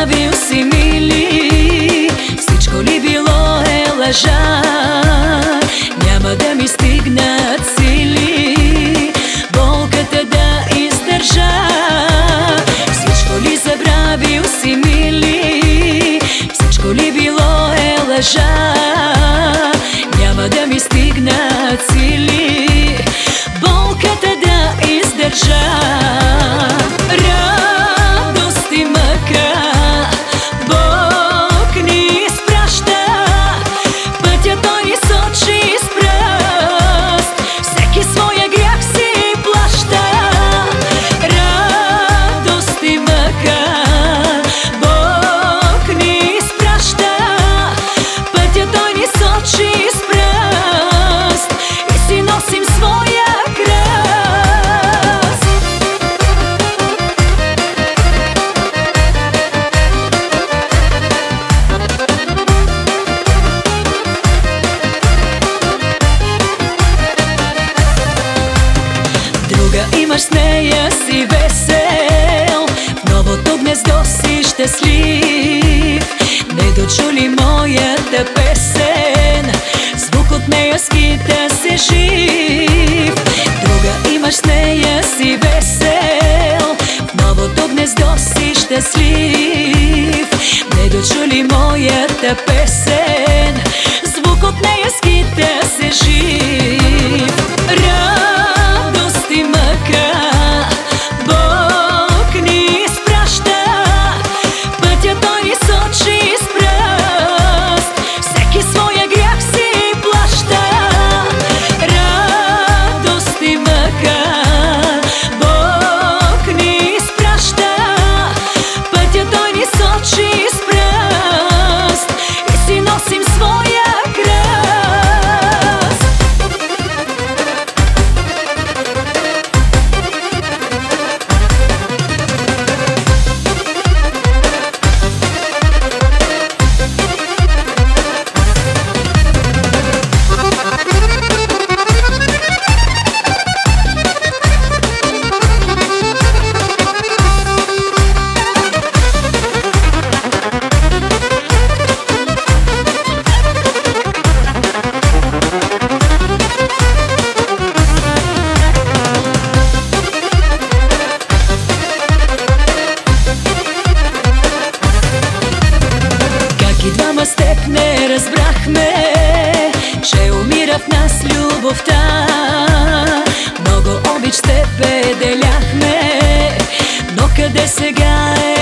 забравил си, мили? Всичко ли било е лъжа? Няма да ми стигнат сили болката да издържа. Всичко ли забравил си, мили? Всичко ли било е лъжа? Няма да ми стигнат сили болката да издържа. Радост и мъка Бог ни изпраща, пътя Той ни сочи с пръст, всеки своя грях си плаща. Радост и мъка Бог ни изпраща, пътя Той ни сочи с пръст и си носим своя кръст. Друга имаш, с нея си весел, в новото гнездо си щастлив. Не дочу ли моята песен? Звук от нея скита се жив. Друга имаш, с нея си весел, в новото гнездо си щастлив. Не дочу ли моята песен? Звук от нея скита се жив. Радост и мъка Бог ни изпраща, пътя Той ни сочи с пръст, всеки своя грях си плаща. Радост и мъка Бог ни изпраща, пътя Той ни сочи с пръст и си носим своя кръст. И двама с теб не разбрахме, че умира в нас любовта. Много обич с теб деляхме, но къде сега е